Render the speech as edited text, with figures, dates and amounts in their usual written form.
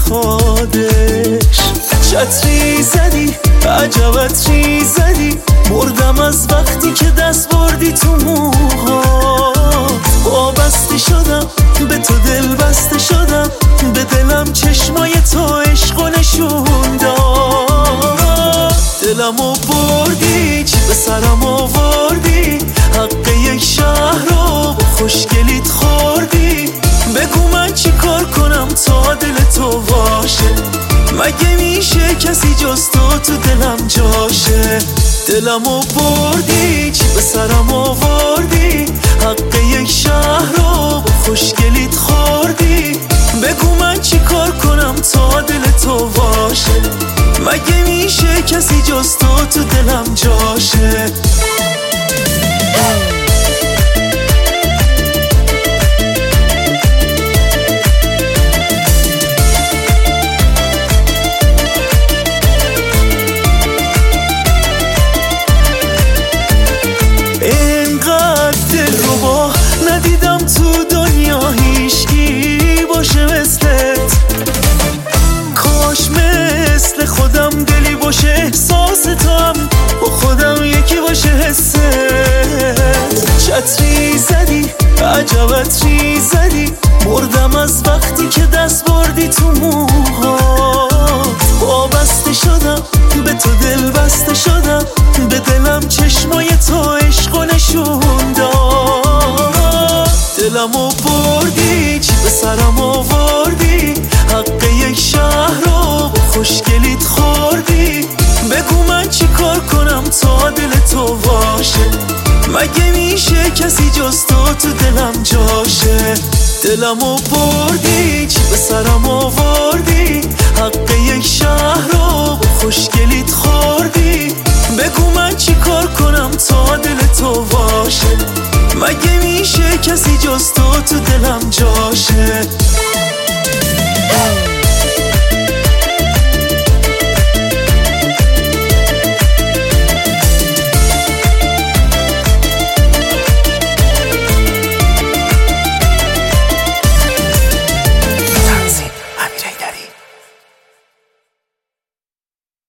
میخوادش. چتری زدی عجبت ری زدی، مردم از وقتی که دست بردی تو موها. وابسته شدم به تو، دل بسته شدم به دلم، چشمای تو عشق و نشون داد. دلمو بردی چی به سرم آوردی، حق یک شهر رو خوشگلیت خوردی. بگو من چی کار کنم تا دل تو باشه، مگه میشه کسی جز تو دلم جاشه. دلمو بردی چی به سرم آوردی، حق یک شهر رو خوشگلیت خوردی. بگو من چی کار کنم تا دل تو باشه، مگه میشه کسی جز تو دلم جاشه. ندیدم تو دنیا هیچکی باشه مثلت، کاش مثل خودم دلی باشه احساس تو هم با خودم یکی باشه حست. چتری زدی عجبت ری زدی، مردم از وقتی که دست بردی تو موها. وابسته شدم به تو، دل بسته شدم به دلم، چشمای تو عشق و نشون داد. دلمو بردی چی به سرم آوردی، حق یک شهر رو خوشگلیت خوردی. بگو من چی کار کنم تا دل تو باشه، مگه میشه کسی جز تو دلم جاشه. دلمو بردی چی به سرم آوردی، حق یک شهر رو خوشگلیت خوردی. بگو من چی کار کنم تا دل تو باشه، مگه میشه کسی جز تو دلم جاشه.